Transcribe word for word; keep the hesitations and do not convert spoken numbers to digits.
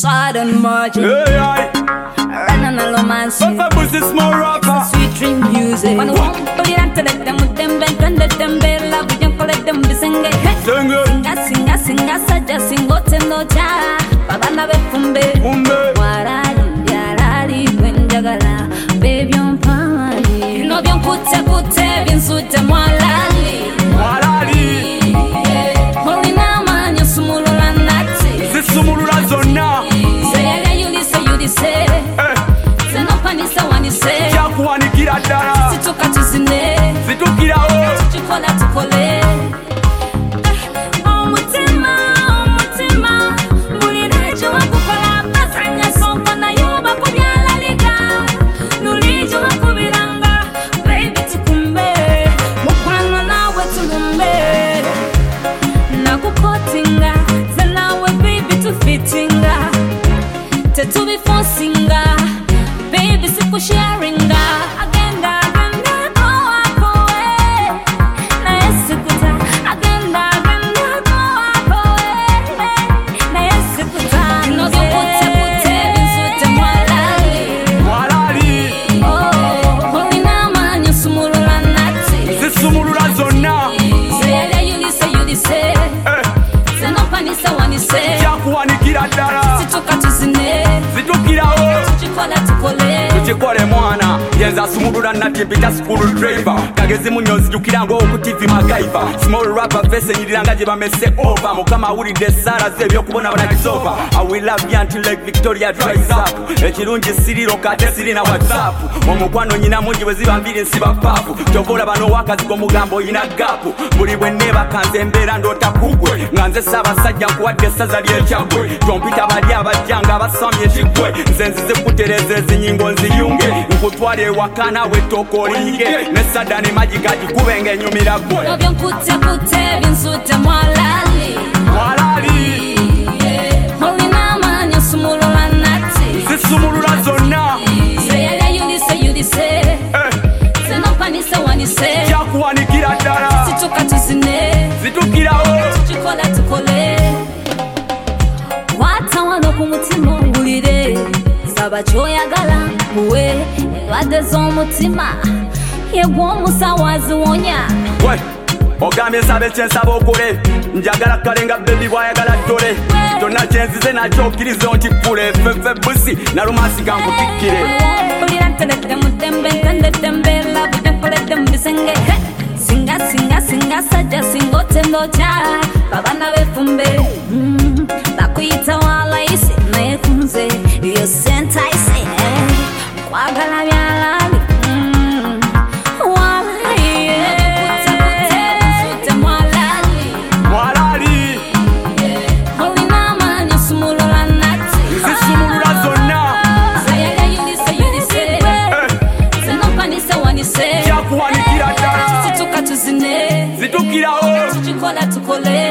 sudden margin. Hey, aye. Run on a romance. Papa pussy small rocker. Sweet dream music. When one put it out to let them with them bend and let them bella. We don't collect them be sing it. Singa singa singa saja singo tendo cha. Baba na be fumbe. Fumbe. Warari yarari kwenjagala. Baby on pamali. No bien kute kute bien sute mwalali. Mwalali. Molina manyo sumulula nati. Zisumulula zonna. Say, say no pani sa wani say. Kyakuwanikira ddala. Situka tuzine. Zitukirawo. Tukikola tukole. Omutima, omutima. Mulirajo wakukola basanya sonko na yoba kubyalalika. Nulijo wakubiranga. Baby tukumbe. Mukwano nawe tulumbe. Nakukotinga. Zanawe baby tufitinga. To be forcing baby, siku sharing agenda, agenda, go up away. Na esikuta, agenda, agenda, go up away. Na esikuta, no go pute pute, binsute mwalali. Mwalali. Oh, holina manyo sumulula nati. Zisumulula zonna. Say ya yuli say yuli say. Say no pani say wani say. Kyakuwanikira ddala. Situka tuzine. Tukikole mwana yenza sumulula nati mpita school driver kagezi munyo nzijukiranga okutivi magaiva small rapper face nyiranga gye bamese over mukama awulidde essala ze ebyokubona banakisofa I will love you until like Victoria dries up ekirungi siriro kate sirina WhatsApp omukwano nyina mungi bwe ziba mbiri nsiba paafu tokola bano wakazi g'omugambo oyina gapu buli bwe neebakanze embeera ndoota kugwe nga nze ssaabasajja nkuwadde essaza ly'ekyaggwe tompita bali abajjanga abasamye ekiggwe nze nzize kutereza ezinyingo nziyunge nkutwale ewaka nawe tokolinge nesadani magikati kube ng'enyumira gwe no byonkute kute binsute mwalali mwalali olina amanyi osumulula nati zisumulula zonna seyalya yulise yulise senopanise wanise kyakuwanikira ddala situka tuzine zitukirawo tukikola tukole kwata wano ku mutima ongulire saba kyoyagala muwe endwadde z'omutima yegwa omusawazi wonya we ogambye nsabe kyensaba okole njagala kalenga bebi bwayagala ddole tonna kyenzize nakyo okkirize ontikkule feffe busi nalumansi gankutikkire olira nteredde mu ddembe ntendedembe labudde nkoledde mu bisenge singa singa singa sajja singa otendokya babana befumbe bakuyita walayisi naye kunze yo sentaisi kwagala byalali mwalali olina amanyi osumulula nati zisumulula zonna sayagala yulise yulise zenopanise wanise kyakuwanikira ddala situka tuzine zitukirawo tukikola tukole